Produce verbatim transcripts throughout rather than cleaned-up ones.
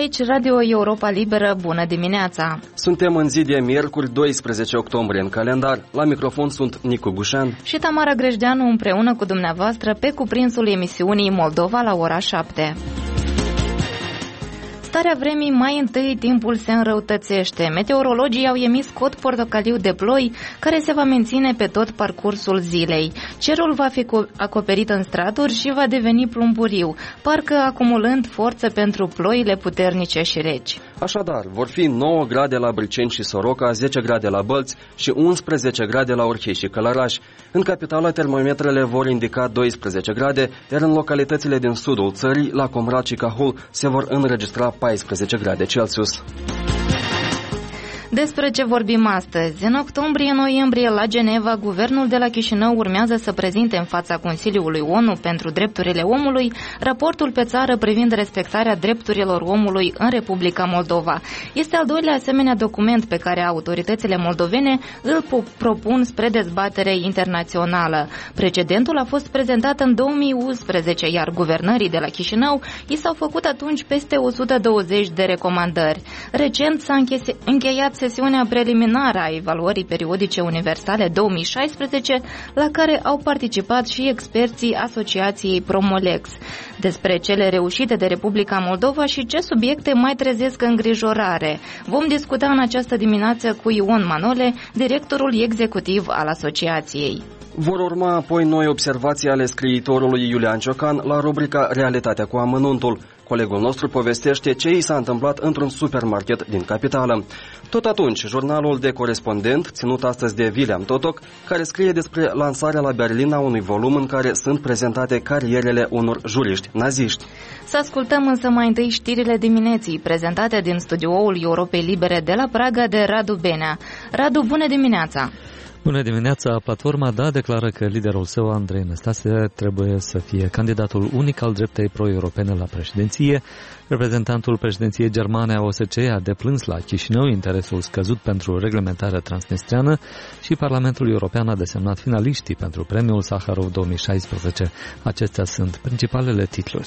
Aici Radio Europa Liberă, bună dimineața! Suntem în zi de miercuri, doisprezece octombrie în calendar. La microfon sunt Nicu Gușan și Tamara Grejdeanu împreună cu dumneavoastră pe cuprinsul emisiunii Moldova la ora șapte. Starea vremii, mai întâi timpul se înrăutățește. Meteorologii au emis cod portocaliu de ploi, care se va menține pe tot parcursul zilei. Cerul va fi acoperit în straturi și va deveni plumburiu, parcă acumulând forță pentru ploile puternice și reci. Așadar, vor fi nouă grade la Briceni și Soroca, zece grade la Bălți și unsprezece grade la Orhei și Călăraș. În capitală, termometrele vor indica doisprezece grade, iar în localitățile din sudul țării, la Comrat și Cahul, se vor înregistra paisprezece grade Celsius. Despre ce vorbim astăzi? În octombrie-noiembrie la Geneva, guvernul de la Chișinău urmează să prezinte în fața Consiliului O N U pentru drepturile omului raportul pe țară privind respectarea drepturilor omului în Republica Moldova. Este al doilea asemenea document pe care autoritățile moldovene îl propun spre dezbatere internațională. Precedentul a fost prezentat în două mii unsprezece, iar guvernării de la Chișinău i s-au făcut atunci peste o sută douăzeci de recomandări. Recent s-a încheiat sesiunea preliminară a evaluării periodice universale două mii șaisprezece, la care au participat și experții Asociației Promolex. Despre cele reușite de Republica Moldova și ce subiecte mai trezesc îngrijorare vom discuta în această dimineață cu Ion Manole, directorul executiv al asociației. Vor urma apoi noi observații ale scriitorului Iulian Ciocan la rubrica Realitatea cu amănuntul. Colegul nostru povestește ce i s-a întâmplat într-un supermarket din capitală. Tot atunci, jurnalul de corespondent, ținut astăzi de William Totoc, care scrie despre lansarea la Berlin a unui volum în care sunt prezentate carierele unor juriști naziști. Să ascultăm însă mai întâi știrile dimineții, prezentate din studioul Europei Libere de la Praga de Radu Benea. Radu, bună dimineața! Bună dimineața! Platforma D A declară că liderul său, Andrei Năstase, trebuie să fie candidatul unic al dreptei pro-europene la președinție. Reprezentantul președinției germane a O S C E a deplâns la Chișinău interesul scăzut pentru reglementarea transnistreană și Parlamentul European a desemnat finaliștii pentru premiul Saharov două mii șaisprezece. Acestea sunt principalele titluri.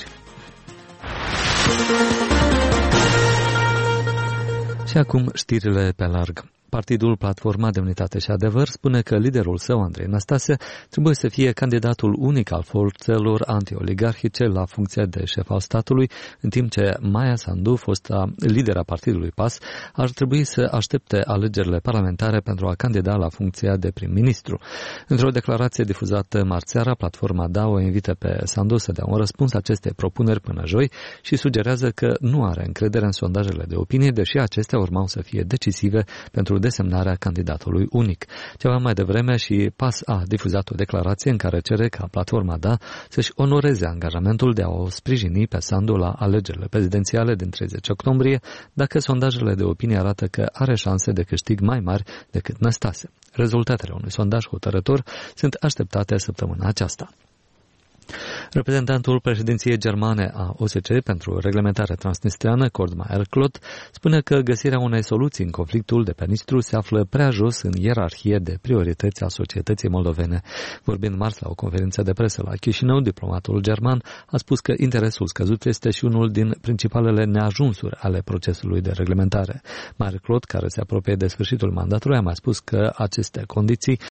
Și acum știrile pe larg. Partidul Platforma Demnitate și Adevăr spune că liderul său, Andrei Năstase, trebuie să fie candidatul unic al forțelor antioligarhice la funcția de șef al statului, în timp ce Maia Sandu, fosta lidera partidului P A S, ar trebui să aștepte alegerile parlamentare pentru a candida la funcția de prim-ministru. Într-o declarație difuzată marți seara, Platforma D A o invită pe Sandu să dea un răspuns acestei propuneri până joi și sugerează că nu are încredere în sondajele de opinie, deși acestea urmau să fie decisive pentru desemnarea candidatului unic. Ceva mai devreme și P A S a difuzat o declarație în care cere ca Platforma D A să-și onoreze angajamentul de a o sprijini pe Sandu la alegerile prezidențiale din treizeci octombrie, dacă sondajele de opinie arată că are șanse de câștig mai mari decât Năstase. Rezultatele unui sondaj hotărător sunt așteptate săptămâna aceasta. Reprezentantul președinției germane a O S C E pentru reglementarea transnistreană, Kurt Meyer-Klott, spune că găsirea unei soluții în conflictul de pe Nistru se află prea jos în ierarhie de priorități a societății moldovene. Vorbind marți la o conferință de presă la Chișinău, diplomatul german a spus că interesul scăzut este și unul din principalele neajunsuri ale procesului de reglementare. Meyer-Klott, care se apropie de sfârșitul mandatului, a mai spus că aceste condiții